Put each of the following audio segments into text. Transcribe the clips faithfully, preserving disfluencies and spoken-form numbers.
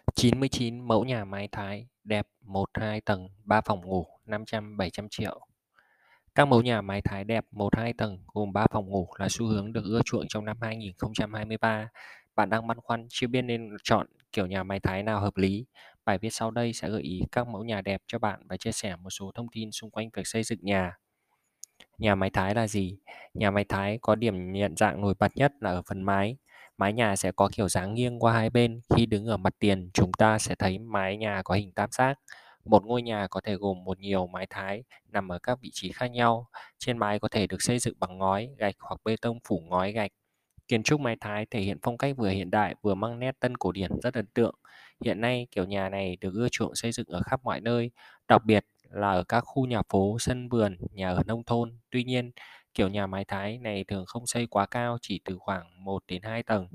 chín mươi chín mẫu nhà mái Thái đẹp một hai tầng, ba phòng ngủ năm trăm bảy trăm triệu. Các mẫu nhà mái Thái đẹp một hai tầng gồm ba phòng ngủ là xu hướng được ưa chuộng trong năm hai nghìn không trăm hai mươi ba. Bạn đang băn khoăn chưa biết nên chọn kiểu nhà mái Thái nào hợp lý? Bài viết sau đây sẽ gợi ý các mẫu nhà đẹp cho bạn và chia sẻ một số thông tin xung quanh việc xây dựng nhà. Nhà mái Thái là gì? Nhà mái Thái có điểm nhận dạng nổi bật nhất là ở phần mái. Mái nhà sẽ có kiểu dáng nghiêng qua hai bên. Khi đứng ở mặt tiền, chúng ta sẽ thấy mái nhà có hình tam giác. Một ngôi nhà có thể gồm một nhiều mái Thái nằm ở các vị trí khác nhau. Trên mái có thể được xây dựng bằng ngói, gạch hoặc bê tông phủ ngói gạch. Kiến trúc mái Thái thể hiện phong cách vừa hiện đại vừa mang nét tân cổ điển rất ấn tượng. Hiện nay, kiểu nhà này được ưa chuộng xây dựng ở khắp mọi nơi, đặc biệt là ở các khu nhà phố, sân vườn, nhà ở nông thôn. Tuy nhiên, kiểu nhà mái Thái này thường không xây quá cao, chỉ từ khoảng một đến hai tầng.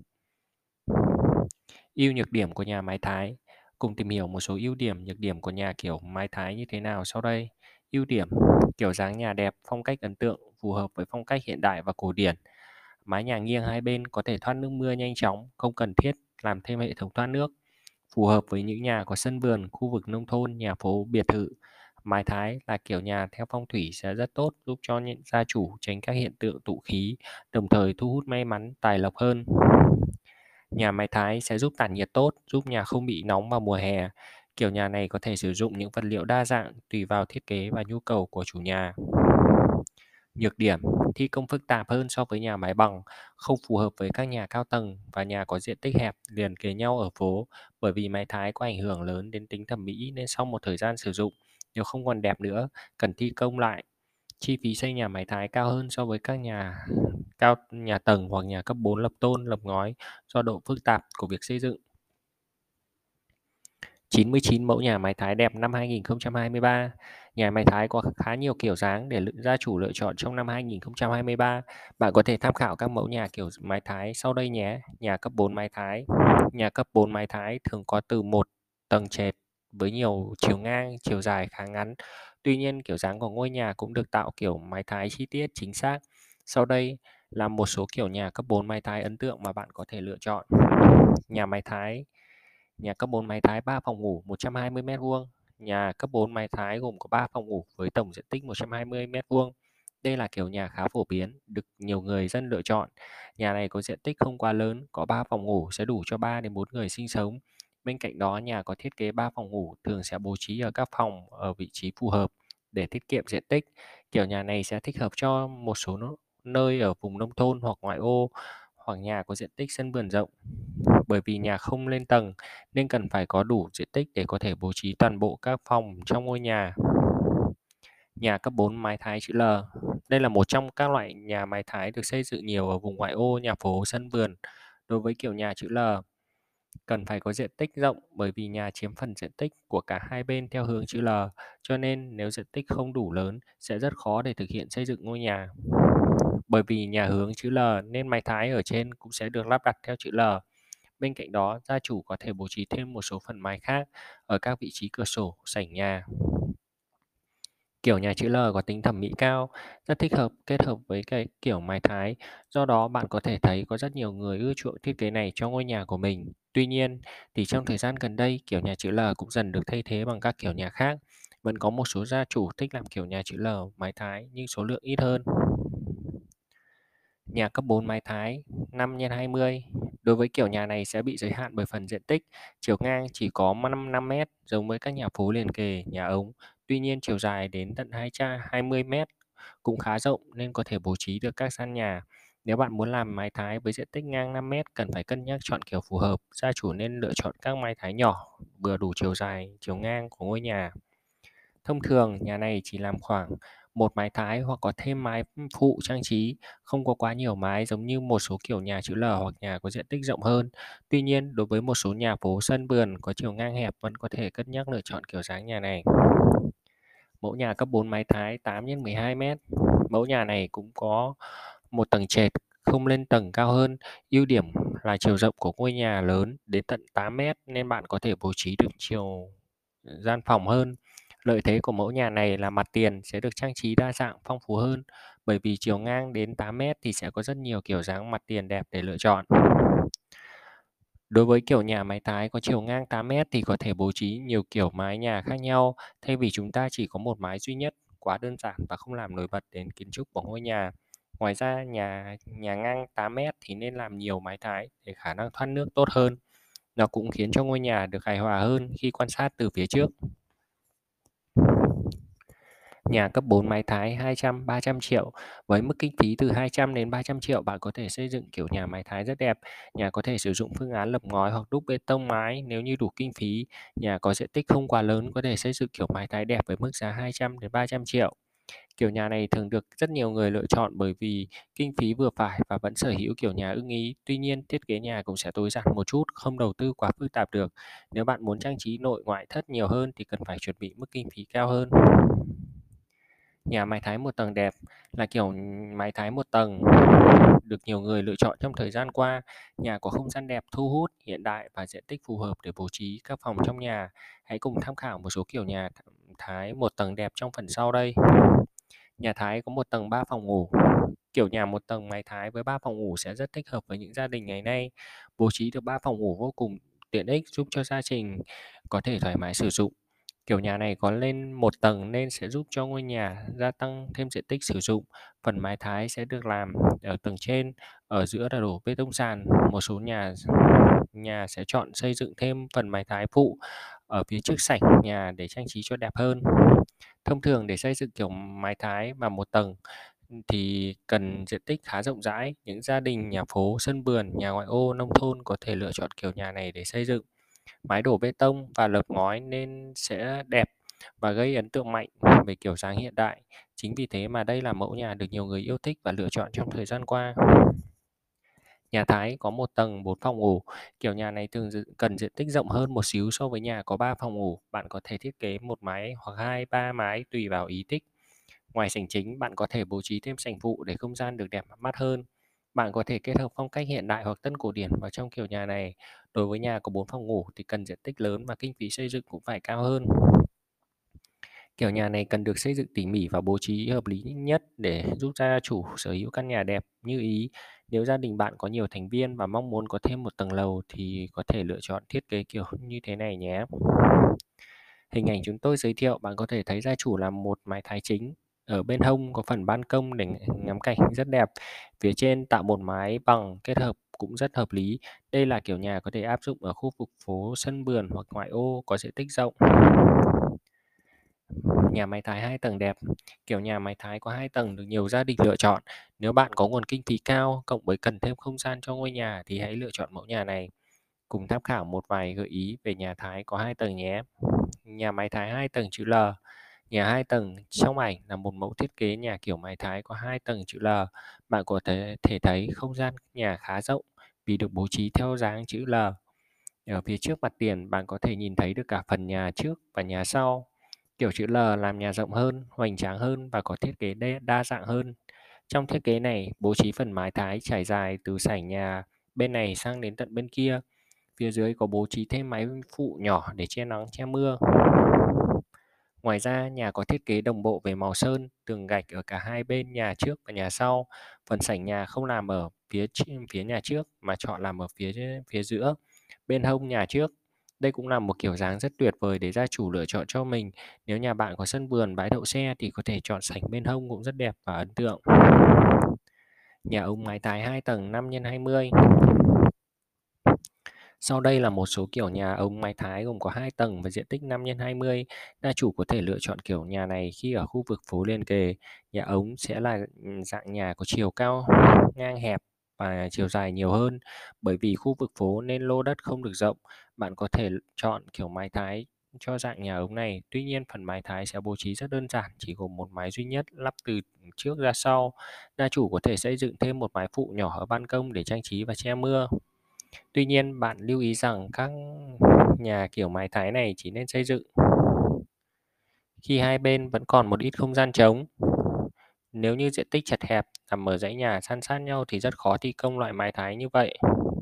Ưu nhược điểm của nhà mái Thái. Cùng tìm hiểu một số ưu điểm, nhược điểm của nhà kiểu mái Thái như thế nào sau đây. Ưu điểm: kiểu dáng nhà đẹp, phong cách ấn tượng, phù hợp với phong cách hiện đại và cổ điển. Mái nhà nghiêng hai bên có thể thoát nước mưa nhanh chóng, không cần thiết làm thêm hệ thống thoát nước. Phù hợp với những nhà có sân vườn, khu vực nông thôn, nhà phố, biệt thự. Mái Thái là kiểu nhà theo phong thủy sẽ rất tốt, giúp cho những gia chủ tránh các hiện tượng tụ khí, đồng thời thu hút may mắn, tài lộc hơn. Nhà mái Thái sẽ giúp tản nhiệt tốt, giúp nhà không bị nóng vào mùa hè. Kiểu nhà này có thể sử dụng những vật liệu đa dạng tùy vào thiết kế và nhu cầu của chủ nhà. Nhược điểm: thi công phức tạp hơn so với nhà mái bằng, không phù hợp với các nhà cao tầng và nhà có diện tích hẹp liền kề nhau ở phố. Bởi vì mái Thái có ảnh hưởng lớn đến tính thẩm mỹ nên sau một thời gian sử dụng, nếu không còn đẹp nữa, cần thi công lại. Chi phí xây nhà mái Thái cao hơn so với các nhà cao nhà tầng hoặc nhà cấp bốn lập tôn, lập ngói do độ phức tạp của việc xây dựng. chín mươi chín mẫu nhà mái Thái đẹp năm hai nghìn không trăm hai mươi ba. Nhà mái Thái có khá nhiều kiểu dáng để gia chủ lựa chọn trong năm hai nghìn không trăm hai mươi ba. Bạn có thể tham khảo các mẫu nhà kiểu mái Thái sau đây nhé. Nhà cấp bốn mái Thái. Nhà cấp bốn mái Thái thường có từ một tầng trệt với nhiều chiều ngang, chiều dài khá ngắn. Tuy nhiên, kiểu dáng của ngôi nhà cũng được tạo kiểu mái Thái chi tiết chính xác. Sau đây là một số kiểu nhà cấp bốn mái Thái ấn tượng mà bạn có thể lựa chọn. Nhà mái Thái Nhà cấp bốn mái Thái ba phòng ngủ một trăm hai mươi mét vuông. Nhà cấp bốn mái Thái gồm có ba phòng ngủ với tổng diện tích một trăm hai mươi mét vuông. Đây là kiểu nhà khá phổ biến, được nhiều người dân lựa chọn. Nhà này có diện tích không quá lớn, có ba phòng ngủ sẽ đủ cho ba đến bốn người sinh sống. Bên cạnh đó, nhà có thiết kế ba phòng ngủ thường sẽ bố trí ở các phòng ở vị trí phù hợp để tiết kiệm diện tích. Kiểu nhà này sẽ thích hợp cho một số nơi ở vùng nông thôn hoặc ngoại ô, hoặc nhà có diện tích sân vườn rộng. Bởi vì nhà không lên tầng nên cần phải có đủ diện tích để có thể bố trí toàn bộ các phòng trong ngôi nhà. Nhà cấp bốn mái Thái chữ L. Đây là một trong các loại nhà mái Thái được xây dựng nhiều ở vùng ngoại ô, nhà phố, sân vườn. Đối với kiểu nhà chữ L, cần phải có diện tích rộng bởi vì nhà chiếm phần diện tích của cả hai bên theo hướng chữ L, cho nên nếu diện tích không đủ lớn sẽ rất khó để thực hiện xây dựng ngôi nhà. Bởi vì nhà hướng chữ L nên mái Thái ở trên cũng sẽ được lắp đặt theo chữ L. Bên cạnh đó, gia chủ có thể bố trí thêm một số phần mái khác ở các vị trí cửa sổ, sảnh nhà. Kiểu nhà chữ L có tính thẩm mỹ cao, rất thích hợp kết hợp với cái kiểu mái Thái. Do đó, bạn có thể thấy có rất nhiều người ưa chuộng thiết kế này cho ngôi nhà của mình. Tuy nhiên, thì trong thời gian gần đây, kiểu nhà chữ L cũng dần được thay thế bằng các kiểu nhà khác. Vẫn có một số gia chủ thích làm kiểu nhà chữ L, mái Thái nhưng số lượng ít hơn. Nhà cấp bốn mái Thái năm nhân hai mươi. Đối với kiểu nhà này sẽ bị giới hạn bởi phần diện tích, chiều ngang chỉ có năm mét giống với các nhà phố liền kề, nhà ống. Tuy nhiên chiều dài đến tận hai trăm hai mươi mét cũng khá rộng nên có thể bố trí được các gian nhà. Nếu bạn muốn làm mái Thái với diện tích ngang năm mét cần phải cân nhắc chọn kiểu phù hợp. Gia chủ nên lựa chọn các mái Thái nhỏ, vừa đủ chiều dài, chiều ngang của ngôi nhà. Thông thường, nhà này chỉ làm khoảng một mái Thái hoặc có thêm mái phụ trang trí, không có quá nhiều mái giống như một số kiểu nhà chữ L hoặc nhà có diện tích rộng hơn. Tuy nhiên, đối với một số nhà phố sân vườn có chiều ngang hẹp vẫn có thể cân nhắc lựa chọn kiểu dáng nhà này. Mẫu nhà cấp bốn mái Thái tám nhân mười hai mét. Mẫu nhà này cũng có một tầng trệt, không lên tầng cao hơn. Ưu điểm là chiều rộng của ngôi nhà lớn đến tận tám mét nên bạn có thể bố trí được chiều gian phòng hơn. Lợi thế của mẫu nhà này là mặt tiền sẽ được trang trí đa dạng phong phú hơn, bởi vì chiều ngang đến tám mét thì sẽ có rất nhiều kiểu dáng mặt tiền đẹp để lựa chọn. Đối với kiểu nhà mái Thái có chiều ngang tám mét thì có thể bố trí nhiều kiểu mái nhà khác nhau, thay vì chúng ta chỉ có một mái duy nhất, quá đơn giản và không làm nổi bật đến kiến trúc của ngôi nhà. Ngoài ra, nhà nhà ngang tám mét thì nên làm nhiều mái Thái để khả năng thoát nước tốt hơn. Nó cũng khiến cho ngôi nhà được hài hòa hơn khi quan sát từ phía trước. Nhà cấp bốn mái Thái hai trăm đến ba trăm triệu. Với mức kinh phí từ hai trăm đến ba trăm triệu, bạn có thể xây dựng kiểu nhà mái Thái rất đẹp. Nhà có thể sử dụng phương án lập ngói hoặc đúc bê tông mái nếu như đủ kinh phí. Nhà có diện tích không quá lớn có thể xây dựng kiểu mái Thái đẹp với mức giá hai trăm đến ba trăm triệu. Kiểu nhà này thường được rất nhiều người lựa chọn bởi vì kinh phí vừa phải và vẫn sở hữu kiểu nhà ưng ý. Tuy nhiên, thiết kế nhà cũng sẽ tối giản một chút, không đầu tư quá phức tạp được. Nếu bạn muốn trang trí nội ngoại thất nhiều hơn thì cần phải chuẩn bị mức kinh phí cao hơn. Nhà mái Thái một tầng đẹp là kiểu mái Thái một tầng được nhiều người lựa chọn trong thời gian qua. Nhà có không gian đẹp, thu hút, hiện đại và diện tích phù hợp để bố trí các phòng trong nhà. Hãy cùng tham khảo một số kiểu nhà Thái một tầng đẹp trong phần sau đây. Nhà Thái có một tầng ba phòng ngủ. Kiểu nhà một tầng mái Thái với ba phòng ngủ sẽ rất thích hợp với những gia đình ngày nay. Bố trí được ba phòng ngủ vô cùng tiện ích, giúp cho gia đình có thể thoải mái sử dụng. Kiểu nhà này có lên một tầng nên sẽ giúp cho ngôi nhà gia tăng thêm diện tích sử dụng. Phần mái Thái sẽ được làm ở tầng trên, ở giữa là đổ bê tông sàn. Một số nhà nhà sẽ chọn xây dựng thêm phần mái Thái phụ ở phía trước sảnh nhà để trang trí cho đẹp hơn. Thông thường để xây dựng kiểu mái Thái mà một tầng thì cần diện tích khá rộng rãi. Những gia đình nhà phố, sân vườn, nhà ngoại ô, nông thôn có thể lựa chọn kiểu nhà này để xây dựng. Mái đổ bê tông và lợp ngói nên sẽ đẹp và gây ấn tượng mạnh về kiểu dáng hiện đại. Chính vì thế mà đây là mẫu nhà được nhiều người yêu thích và lựa chọn trong thời gian qua. Nhà Thái có một tầng bốn phòng ngủ. Kiểu nhà này thường cần diện tích rộng hơn một xíu so với nhà có ba phòng ngủ. Bạn có thể thiết kế một mái hoặc hai, ba mái tùy vào ý thích. Ngoài sảnh chính, bạn có thể bố trí thêm sảnh phụ để không gian được đẹp mắt hơn. Bạn có thể kết hợp phong cách hiện đại hoặc tân cổ điển vào trong kiểu nhà này. Đối với nhà có bốn phòng ngủ thì cần diện tích lớn và kinh phí xây dựng cũng phải cao hơn. Kiểu nhà này cần được xây dựng tỉ mỉ và bố trí hợp lý nhất để giúp gia chủ sở hữu căn nhà đẹp như ý. Nếu gia đình bạn có nhiều thành viên và mong muốn có thêm một tầng lầu thì có thể lựa chọn thiết kế kiểu như thế này nhé. Hình ảnh chúng tôi giới thiệu, bạn có thể thấy gia chủ làm một mái Thái chính. Ở bên hông có phần ban công để ngắm cảnh rất đẹp. Phía trên tạo một mái bằng kết hợp cũng rất hợp lý. Đây là kiểu nhà có thể áp dụng ở khu vực phố, sân vườn hoặc ngoại ô có diện tích rộng. Nhà mái Thái hai tầng đẹp. Kiểu nhà mái Thái có hai tầng được nhiều gia đình lựa chọn. Nếu bạn có nguồn kinh phí cao, cộng với cần thêm không gian cho ngôi nhà thì hãy lựa chọn mẫu nhà này. Cùng tham khảo một vài gợi ý về nhà Thái có hai tầng nhé. Nhà mái Thái hai tầng chữ L. Nhà hai tầng trong ảnh là một mẫu thiết kế nhà kiểu mái Thái có hai tầng chữ L. Bạn có thể, thể thấy không gian nhà khá rộng vì được bố trí theo dáng chữ L. Ở phía trước mặt tiền, bạn có thể nhìn thấy được cả phần nhà trước và nhà sau. Kiểu chữ L làm nhà rộng hơn, hoành tráng hơn và có thiết kế đa dạng hơn. Trong thiết kế này, bố trí phần mái Thái trải dài từ sảnh nhà bên này sang đến tận bên kia. Phía dưới có bố trí thêm mái phụ nhỏ để che nắng che mưa. Ngoài ra, nhà có thiết kế đồng bộ về màu sơn, tường gạch ở cả hai bên nhà trước và nhà sau. Phần sảnh nhà không làm ở phía phía nhà trước mà chọn làm ở phía phía giữa, bên hông nhà trước. Đây cũng là một kiểu dáng rất tuyệt vời để gia chủ lựa chọn cho mình. Nếu nhà bạn có sân vườn, bãi đậu xe thì có thể chọn sảnh bên hông cũng rất đẹp và ấn tượng. Nhà ống mái Thái hai tầng năm nhân hai mươi. Sau đây là một số kiểu nhà ống mái Thái gồm có hai tầng và diện tích năm nhân hai mươi. Gia chủ có thể lựa chọn kiểu nhà này khi ở khu vực phố liền kề. Nhà ống sẽ là dạng nhà có chiều cao ngang hẹp và chiều dài nhiều hơn. Bởi vì khu vực phố nên lô đất không được rộng, bạn có thể chọn kiểu mái Thái cho dạng nhà ống này. Tuy nhiên, phần mái Thái sẽ bố trí rất đơn giản, chỉ gồm một mái duy nhất lắp từ trước ra sau. Gia chủ có thể xây dựng thêm một mái phụ nhỏ ở ban công để trang trí và che mưa. Tuy nhiên, bạn lưu ý rằng các nhà kiểu mái Thái này chỉ nên xây dựng khi hai bên vẫn còn một ít không gian trống. Nếu như diện tích chật hẹp, nằm ở dãy nhà san sát nhau thì rất khó thi công loại mái Thái như vậy.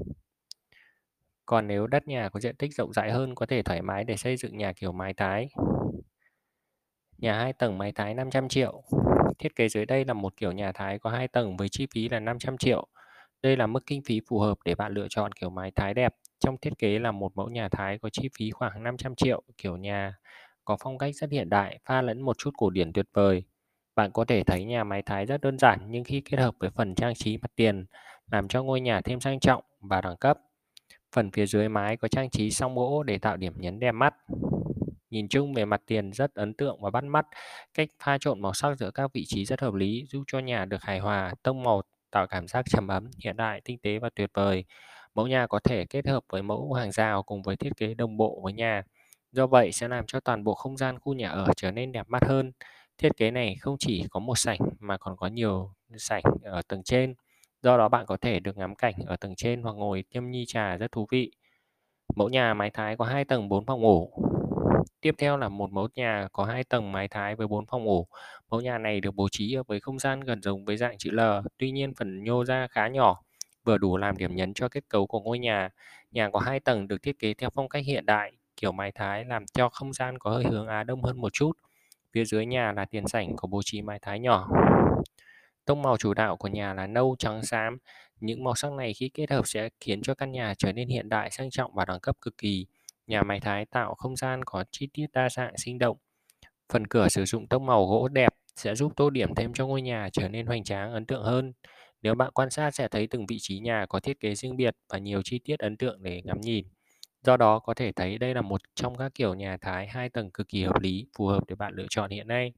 Còn nếu đất nhà có diện tích rộng rãi hơn, có thể thoải mái để xây dựng nhà kiểu mái Thái. Nhà hai tầng mái Thái năm trăm triệu. Thiết kế dưới đây là một kiểu nhà Thái có hai tầng với chi phí là năm trăm triệu. Đây là mức kinh phí phù hợp để bạn lựa chọn kiểu mái Thái đẹp. Trong thiết kế là một mẫu nhà Thái có chi phí khoảng năm trăm triệu, kiểu nhà có phong cách rất hiện đại, pha lẫn một chút cổ điển tuyệt vời. Bạn có thể thấy nhà mái Thái rất đơn giản nhưng khi kết hợp với phần trang trí mặt tiền, làm cho ngôi nhà thêm sang trọng và đẳng cấp. Phần phía dưới mái có trang trí song gỗ để tạo điểm nhấn đẹp mắt. Nhìn chung về mặt tiền rất ấn tượng và bắt mắt. Cách pha trộn màu sắc giữa các vị trí rất hợp lý, giúp cho nhà được hài hòa, tông màu tạo cảm giác trầm ấm, hiện đại, tinh tế và tuyệt vời. Mẫu nhà có thể kết hợp với mẫu hàng rào cùng với thiết kế đồng bộ với nhà. Do vậy sẽ làm cho toàn bộ không gian khu nhà ở trở nên đẹp mắt hơn. Thiết kế này không chỉ có một sảnh mà còn có nhiều sảnh ở tầng trên. Do đó bạn có thể được ngắm cảnh ở tầng trên hoặc ngồi nhâm nhi trà rất thú vị. Mẫu nhà mái Thái có hai tầng bốn phòng ngủ. Tiếp theo là một mẫu nhà có hai tầng mái Thái với bốn phòng ngủ. Mẫu nhà này được bố trí ở với không gian gần giống với dạng chữ L, tuy nhiên phần nhô ra khá nhỏ, vừa đủ làm điểm nhấn cho kết cấu của ngôi nhà. Nhà có hai tầng được thiết kế theo phong cách hiện đại, kiểu mái Thái làm cho không gian có hơi hướng Á Đông hơn một chút. Phía dưới nhà là tiền sảnh có bố trí mái Thái nhỏ. Tông màu chủ đạo của nhà là nâu, trắng, xám. Những màu sắc này khi kết hợp sẽ khiến cho căn nhà trở nên hiện đại, sang trọng và đẳng cấp cực kỳ. Nhà mái Thái tạo không gian có chi tiết đa dạng, sinh động. Phần cửa sử dụng tông màu gỗ đẹp sẽ giúp tô điểm thêm cho ngôi nhà trở nên hoành tráng, ấn tượng hơn. Nếu bạn quan sát sẽ thấy từng vị trí nhà có thiết kế riêng biệt và nhiều chi tiết ấn tượng để ngắm nhìn. Do đó có thể thấy đây là một trong các kiểu nhà Thái hai tầng cực kỳ hợp lý, phù hợp để bạn lựa chọn hiện nay.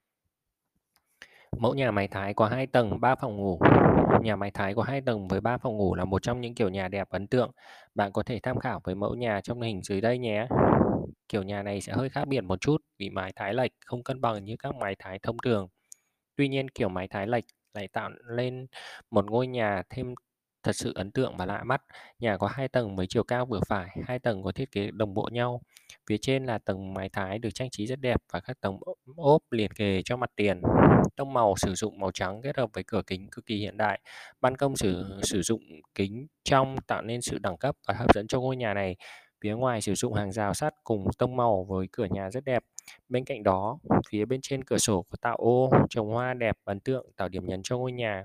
Mẫu nhà mái Thái có hai tầng, ba phòng ngủ. Nhà mái Thái có hai tầng với ba phòng ngủ là một trong những kiểu nhà đẹp ấn tượng. Bạn có thể tham khảo với mẫu nhà trong hình dưới đây nhé. Kiểu nhà này sẽ hơi khác biệt một chút vì mái Thái lệch không cân bằng như các mái Thái thông thường. Tuy nhiên kiểu mái Thái lệch lại tạo lên một ngôi nhà thêm thật sự ấn tượng và lạ mắt. Nhà có hai tầng với chiều cao vừa phải, hai tầng có thiết kế đồng bộ nhau. Phía trên là tầng mái Thái được trang trí rất đẹp và các tầng ốp liền kề cho mặt tiền. Tông màu sử dụng màu trắng kết hợp với cửa kính cực kỳ hiện đại. Ban công sử sử dụng kính trong tạo nên sự đẳng cấp và hấp dẫn cho ngôi nhà này. Phía ngoài sử dụng hàng rào sắt cùng tông màu với cửa nhà rất đẹp. Bên cạnh đó, phía bên trên cửa sổ có tạo ô trồng hoa đẹp ấn tượng tạo điểm nhấn cho ngôi nhà.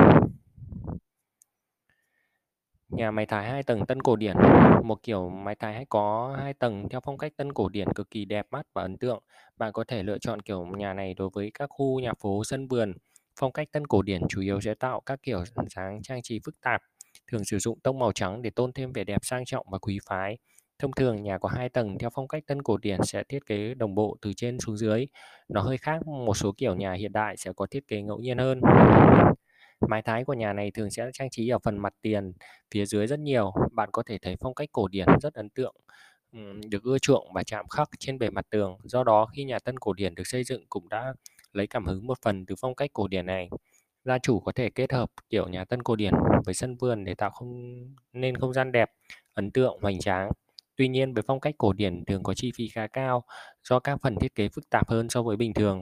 Nhà mái Thái hai tầng tân cổ điển, một kiểu mái Thái có hai tầng theo phong cách tân cổ điển cực kỳ đẹp mắt và ấn tượng. Bạn có thể lựa chọn kiểu nhà này đối với các khu nhà phố, sân vườn. Phong cách tân cổ điển chủ yếu sẽ tạo các kiểu dáng trang trí phức tạp, thường sử dụng tông màu trắng để tôn thêm vẻ đẹp sang trọng và quý phái. Thông thường nhà có hai tầng theo phong cách tân cổ điển sẽ thiết kế đồng bộ từ trên xuống dưới. Nó hơi khác một số kiểu nhà hiện đại sẽ có thiết kế ngẫu nhiên hơn. Mái Thái của nhà này thường sẽ trang trí ở phần mặt tiền, phía dưới rất nhiều. Bạn có thể thấy phong cách cổ điển rất ấn tượng, ừm, được ưa chuộng và chạm khắc trên bề mặt tường. Do đó, khi nhà tân cổ điển được xây dựng cũng đã lấy cảm hứng một phần từ phong cách cổ điển này. Gia chủ có thể kết hợp kiểu nhà tân cổ điển với sân vườn để tạo không nên không gian đẹp, ấn tượng, hoành tráng. Tuy nhiên, với phong cách cổ điển thường có chi phí khá cao do các phần thiết kế phức tạp hơn so với bình thường.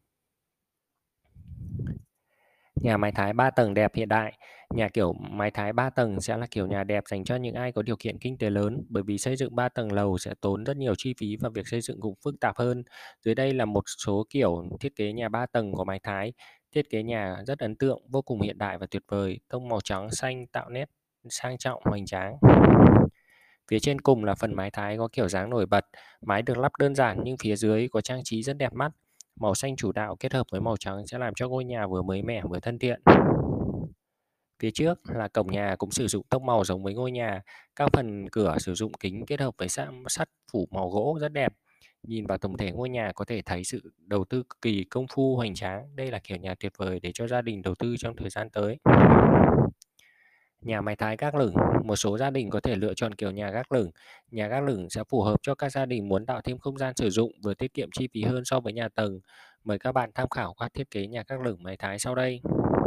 Nhà mái Thái ba tầng đẹp hiện đại. Nhà kiểu mái Thái ba tầng sẽ là kiểu nhà đẹp dành cho những ai có điều kiện kinh tế lớn, bởi vì xây dựng ba tầng lầu sẽ tốn rất nhiều chi phí và việc xây dựng cũng phức tạp hơn. Dưới đây là một số kiểu thiết kế nhà ba tầng của mái Thái. Thiết kế nhà rất ấn tượng, vô cùng hiện đại và tuyệt vời, tông màu trắng xanh tạo nét sang trọng hoành tráng. Phía trên cùng là phần mái Thái có kiểu dáng nổi bật, mái được lắp đơn giản nhưng phía dưới có trang trí rất đẹp mắt. Màu xanh chủ đạo kết hợp với màu trắng sẽ làm cho ngôi nhà vừa mới mẻ vừa thân thiện. Phía trước là cổng nhà cũng sử dụng tông màu giống với ngôi nhà. Các phần cửa sử dụng kính kết hợp với sắt sắt phủ màu gỗ rất đẹp. Nhìn vào tổng thể ngôi nhà có thể thấy sự đầu tư cực kỳ công phu hoành tráng. Đây là kiểu nhà tuyệt vời để cho gia đình đầu tư trong thời gian tới. Nhà mái Thái gác lửng, một số gia đình có thể lựa chọn kiểu nhà gác lửng. Nhà gác lửng sẽ phù hợp cho các gia đình muốn tạo thêm không gian sử dụng vừa tiết kiệm chi phí hơn so với nhà tầng. Mời các bạn tham khảo các thiết kế nhà gác lửng mái Thái sau đây.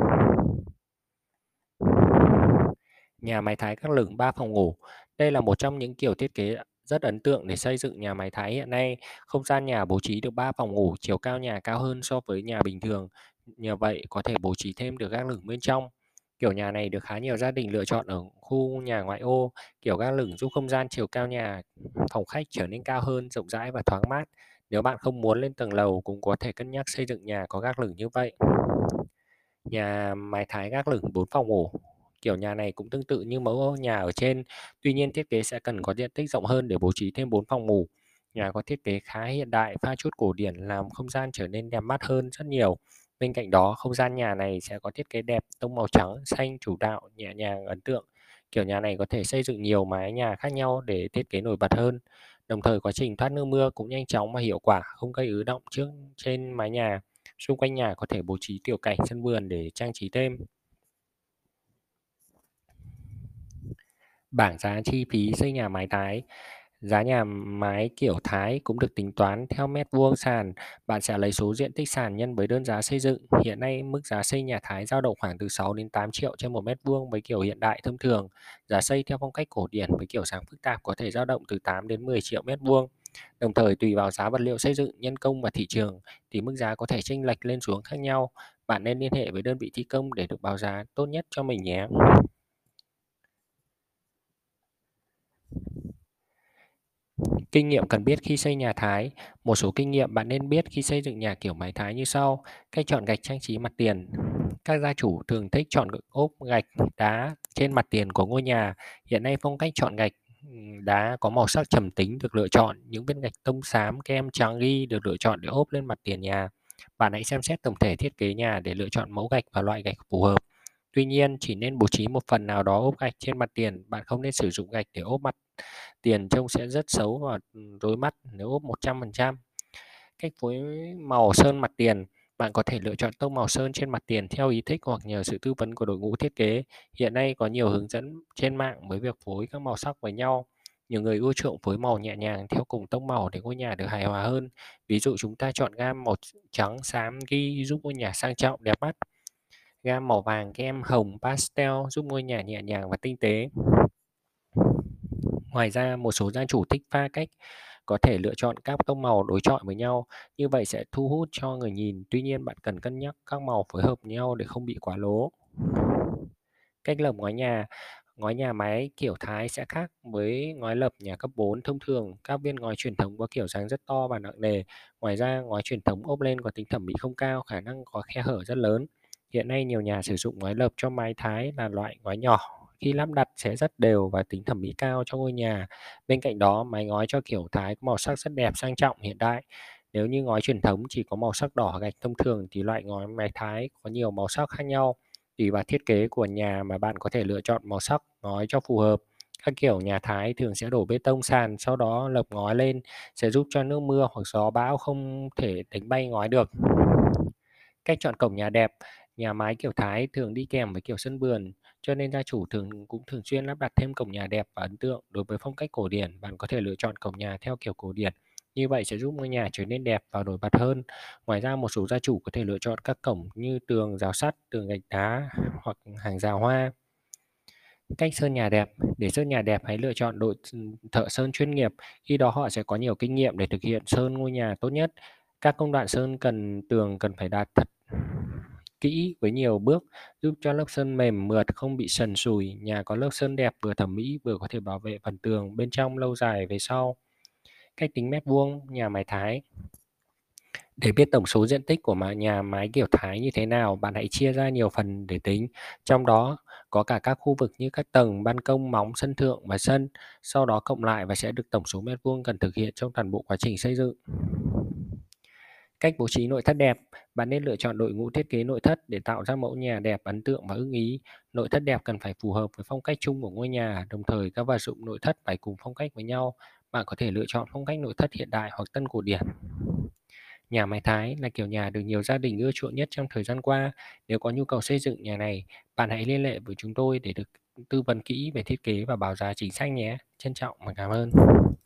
Nhà mái Thái gác lửng ba phòng ngủ. Đây là một trong những kiểu thiết kế rất ấn tượng để xây dựng nhà mái Thái hiện nay. Không gian nhà bố trí được ba phòng ngủ, chiều cao nhà cao hơn so với nhà bình thường. Nhờ vậy có thể bố trí thêm được gác lửng bên trong. Kiểu nhà này được khá nhiều gia đình lựa chọn ở khu nhà ngoại ô. Kiểu gác lửng giúp không gian chiều cao nhà phòng khách trở nên cao hơn, rộng rãi và thoáng mát. Nếu bạn không muốn lên tầng lầu cũng có thể cân nhắc xây dựng nhà có gác lửng như vậy. Nhà mái Thái gác lửng bốn phòng ngủ. Kiểu nhà này cũng tương tự như mẫu nhà ở trên, tuy nhiên thiết kế sẽ cần có diện tích rộng hơn để bố trí thêm bốn phòng ngủ. Nhà có thiết kế khá hiện đại, pha chút cổ điển làm không gian trở nên đẹp mắt hơn rất nhiều. Bên cạnh đó, không gian nhà này sẽ có thiết kế đẹp, tông màu trắng, xanh chủ đạo, nhẹ nhàng, ấn tượng. Kiểu nhà này có thể xây dựng nhiều mái nhà khác nhau để thiết kế nổi bật hơn. Đồng thời quá trình thoát nước mưa cũng nhanh chóng và hiệu quả, không gây ứ động trước trên mái nhà. Xung quanh nhà có thể bố trí tiểu cảnh sân vườn để trang trí thêm. Bảng giá chi phí xây nhà mái Thái. Giá nhà mái kiểu Thái cũng được tính toán theo mét vuông sàn. Bạn sẽ lấy số diện tích sàn nhân với đơn giá xây dựng. Hiện nay mức giá xây nhà Thái dao động khoảng từ sáu đến tám triệu trên một mét vuông với kiểu hiện đại thông thường. Giá xây theo phong cách cổ điển với kiểu dáng phức tạp có thể dao động từ tám đến mười triệu mét vuông. Đồng thời tùy vào giá vật liệu xây dựng, nhân công và thị trường thì mức giá có thể chênh lệch lên xuống khác nhau. Bạn nên liên hệ với đơn vị thi công để được báo giá tốt nhất cho mình nhé. Kinh nghiệm cần biết khi xây nhà Thái. Một số kinh nghiệm bạn nên biết khi xây dựng nhà kiểu mái Thái như sau. Cách chọn gạch trang trí mặt tiền. Các gia chủ thường thích chọn ốp gạch đá trên mặt tiền của ngôi nhà. Hiện nay phong cách chọn gạch đá có màu sắc trầm tính được lựa chọn. Những viên gạch tông xám kem trắng ghi được lựa chọn để ốp lên mặt tiền nhà. Bạn hãy xem xét tổng thể thiết kế nhà để lựa chọn mẫu gạch và loại gạch phù hợp. Tuy nhiên, chỉ nên bố trí một phần nào đó ốp gạch trên mặt tiền. Bạn không nên sử dụng gạch để ốp mặt tiền, trông sẽ rất xấu và rối mắt nếu ốp một trăm phần trăm. Cách phối màu sơn mặt tiền. Bạn có thể lựa chọn tông màu sơn trên mặt tiền theo ý thích hoặc nhờ sự tư vấn của đội ngũ thiết kế. Hiện nay có nhiều hướng dẫn trên mạng với việc phối các màu sắc với nhau. Nhiều người ưa chuộng phối màu nhẹ nhàng theo cùng tông màu để ngôi nhà được hài hòa hơn. Ví dụ chúng ta chọn gam màu trắng, xám, ghi giúp ngôi nhà sang trọng, đẹp mắt. Gam màu vàng, kem, hồng, pastel giúp ngôi nhà nhẹ nhàng và tinh tế. Ngoài ra, một số gia chủ thích pha cách có thể lựa chọn các tông màu đối chọi với nhau, như vậy sẽ thu hút cho người nhìn. Tuy nhiên, bạn cần cân nhắc các màu phối hợp nhau để không bị quá lố. Cách lợp ngói nhà. Ngói nhà mái kiểu Thái sẽ khác với ngói lợp nhà cấp bốn thông thường. Các viên ngói truyền thống có kiểu dáng rất to và nặng nề. Ngoài ra, ngói truyền thống ốp lên có tính thẩm mỹ không cao, khả năng có khe hở rất lớn. Hiện nay nhiều nhà sử dụng ngói lợp cho mái Thái là loại ngói nhỏ. Khi lắp đặt sẽ rất đều và tính thẩm mỹ cao cho ngôi nhà. Bên cạnh đó, mái ngói cho kiểu Thái có màu sắc rất đẹp, sang trọng, hiện đại. Nếu như ngói truyền thống chỉ có màu sắc đỏ gạch thông thường thì loại ngói mái Thái có nhiều màu sắc khác nhau. Tùy vào thiết kế của nhà mà bạn có thể lựa chọn màu sắc ngói cho phù hợp. Các kiểu nhà Thái thường sẽ đổ bê tông sàn, sau đó lợp ngói lên sẽ giúp cho nước mưa hoặc gió bão không thể đánh bay ngói được. Cách chọn cổng nhà đẹp. Nhà mái kiểu Thái thường đi kèm với kiểu sân vườn, cho nên gia chủ thường cũng thường xuyên lắp đặt thêm cổng nhà đẹp và ấn tượng. Đối với phong cách cổ điển, bạn có thể lựa chọn cổng nhà theo kiểu cổ điển. Như vậy sẽ giúp ngôi nhà trở nên đẹp và nổi bật hơn. Ngoài ra, một số gia chủ có thể lựa chọn các cổng như tường rào sắt, tường gạch đá hoặc hàng rào hoa. Cách sơn nhà đẹp. Để sơn nhà đẹp, hãy lựa chọn đội thợ sơn chuyên nghiệp. Khi đó họ sẽ có nhiều kinh nghiệm để thực hiện sơn ngôi nhà tốt nhất. Các công đoạn sơn cần tường cần phải đạt thật kỹ với nhiều bước, giúp cho lớp sơn mềm mượt, không bị sần sùi. Nhà có lớp sơn đẹp vừa thẩm mỹ vừa có thể bảo vệ phần tường bên trong lâu dài về sau. Cách tính mét vuông nhà mái Thái. Để biết tổng số diện tích của mà nhà mái kiểu Thái như thế nào, bạn hãy chia ra nhiều phần để tính. Trong đó có cả các khu vực như các tầng, ban công, móng, sân thượng và sân. Sau đó cộng lại và sẽ được tổng số mét vuông cần thực hiện trong toàn bộ quá trình xây dựng. Cách bố trí nội thất đẹp. Bạn nên lựa chọn đội ngũ thiết kế nội thất để tạo ra mẫu nhà đẹp, ấn tượng và ưng ý. Nội thất đẹp cần phải phù hợp với phong cách chung của ngôi nhà, đồng thời các vật dụng nội thất phải cùng phong cách với nhau. Bạn có thể lựa chọn phong cách nội thất hiện đại hoặc tân cổ điển. Nhà mái Thái là kiểu nhà được nhiều gia đình ưa chuộng nhất trong thời gian qua. Nếu có nhu cầu xây dựng nhà này, bạn hãy liên hệ với chúng tôi để được tư vấn kỹ về thiết kế và báo giá chính xác nhé. Trân trọng và cảm ơn.